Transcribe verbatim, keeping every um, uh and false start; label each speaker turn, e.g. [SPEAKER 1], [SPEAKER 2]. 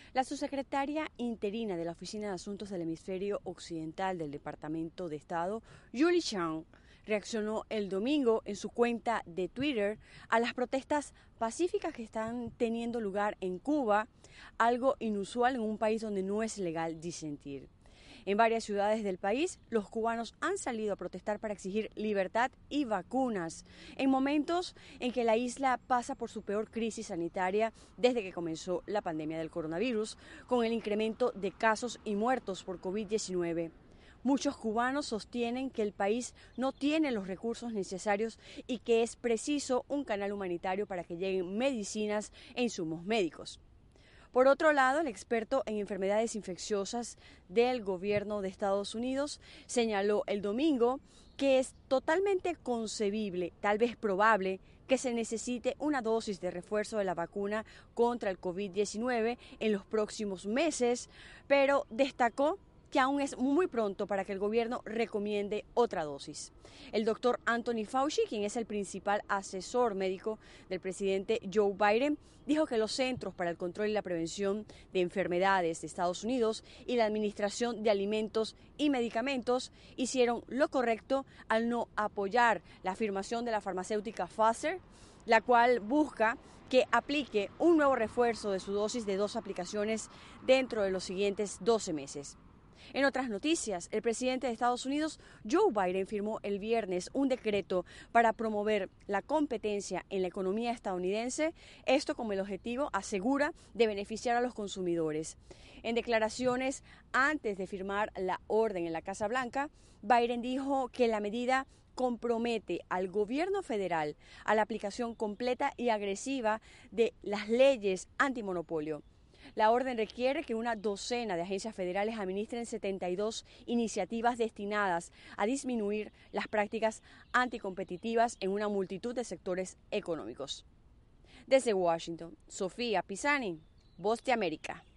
[SPEAKER 1] La subsecretaria interina de la Oficina de Asuntos del Hemisferio Occidental del Departamento de Estado, Julie Chang, reaccionó el domingo en su cuenta de Twitter a las protestas pacíficas que están teniendo lugar en Cuba, algo inusual en un país donde no es legal disentir. En varias ciudades del país, los cubanos han salido a protestar para exigir libertad y vacunas, en momentos en que la isla pasa por su peor crisis sanitaria desde que comenzó la pandemia del coronavirus, con el incremento de casos y muertos por COVID diecinueve. Muchos cubanos sostienen que el país no tiene los recursos necesarios y que es preciso un canal humanitario para que lleguen medicinas e insumos médicos. Por otro lado, el experto en enfermedades infecciosas del gobierno de Estados Unidos señaló el domingo que es totalmente concebible, tal vez probable, que se necesite una dosis de refuerzo de la vacuna contra el COVID diecinueve en los próximos meses, pero destacó que aún es muy pronto para que el gobierno recomiende otra dosis. El doctor Anthony Fauci, quien es el principal asesor médico del presidente Joe Biden, dijo que los Centros para el Control y la Prevención de Enfermedades de Estados Unidos y la Administración de Alimentos y Medicamentos hicieron lo correcto al no apoyar la afirmación de la farmacéutica Pfizer, la cual busca que aplique un nuevo refuerzo de su dosis de dos aplicaciones dentro de los siguientes doce meses. En otras noticias, el presidente de Estados Unidos, Joe Biden, firmó el viernes un decreto para promover la competencia en la economía estadounidense, esto con el objetivo, asegura, de beneficiar a los consumidores. En declaraciones antes de firmar la orden en la Casa Blanca, Biden dijo que la medida compromete al gobierno federal a la aplicación completa y agresiva de las leyes antimonopolio. La orden requiere que una docena de agencias federales administren setenta y dos iniciativas destinadas a disminuir las prácticas anticompetitivas en una multitud de sectores económicos. Desde Washington, Sofía Pisani, Voz de América.